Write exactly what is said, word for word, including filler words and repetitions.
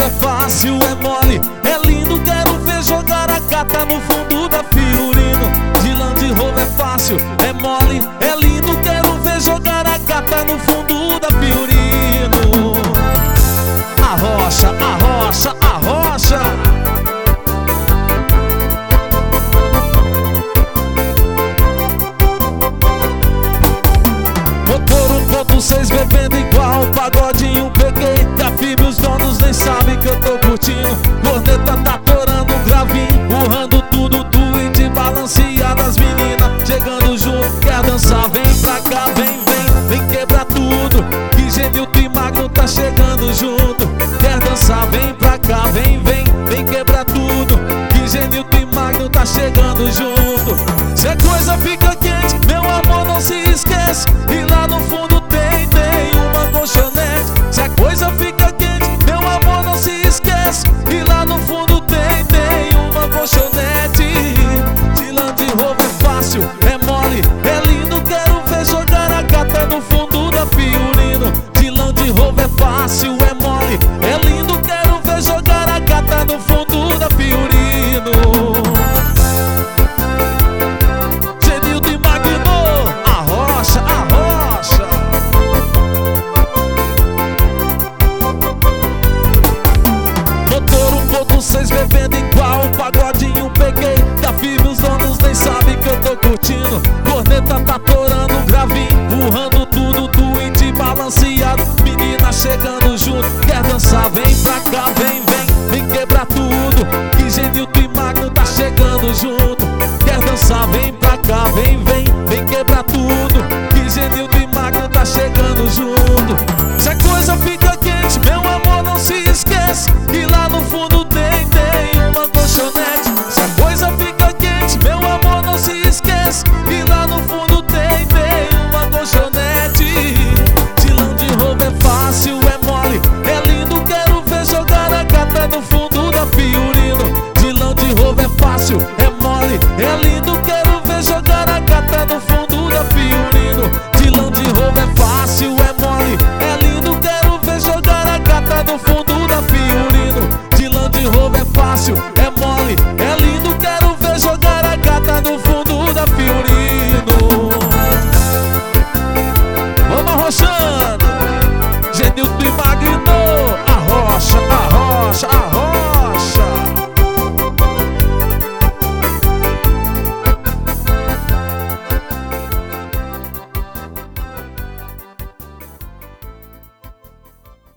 é fácil, é mole, é lindo. Quero ver jogar a gata no fundo da Fiorino. De Land Rover é fácil, é mole, é lindo. Quero ver jogar a gata no fundo da Fiorino. Arrocha, arrocha, arrocha. Motor um ponto seis bebendo igual pagodinho peguei. Da F I B os donos nem sabem que eu tô curtindo. Corneta tá torando um gravinho, empurrando tudo, tweet balanceada. As meninas chegando junto, quer dançar, vem pra cá, vem, vem, vem quebrar tudo. Que Genilton e Magno tá chegando junto. Quer dançar, vem pra cá, vem, vem, vem quebrar tudo. Que Genilton e Magno tá chegando junto. Se a coisa fica quente, meu amor, não se esquece. E lá no fundo tem, tem uma colchonete. Se a coisa fica quente, meu amor, não se esquece. E lá no fundo tem, tem uma colchonete. De Land Rover é fácil, é mole, é lindo. Quero ver jogar a gata no fundo da Fiorino. De Land Rover é fácil, é mole, é lindo. Quero ver jogar a gata no fundo da Fiorino. Genilton e Magno, arrocha, arrocha. Motor um ponto seis bebendo igual um pagodinho peguei. Da F I B os donos nem sabem que eu tô curtindo. Corneta tá torando um gravinho, empurrando tudo, tweet balanceado. Menina chegando junto, quer dançar, vem pra cá, vem.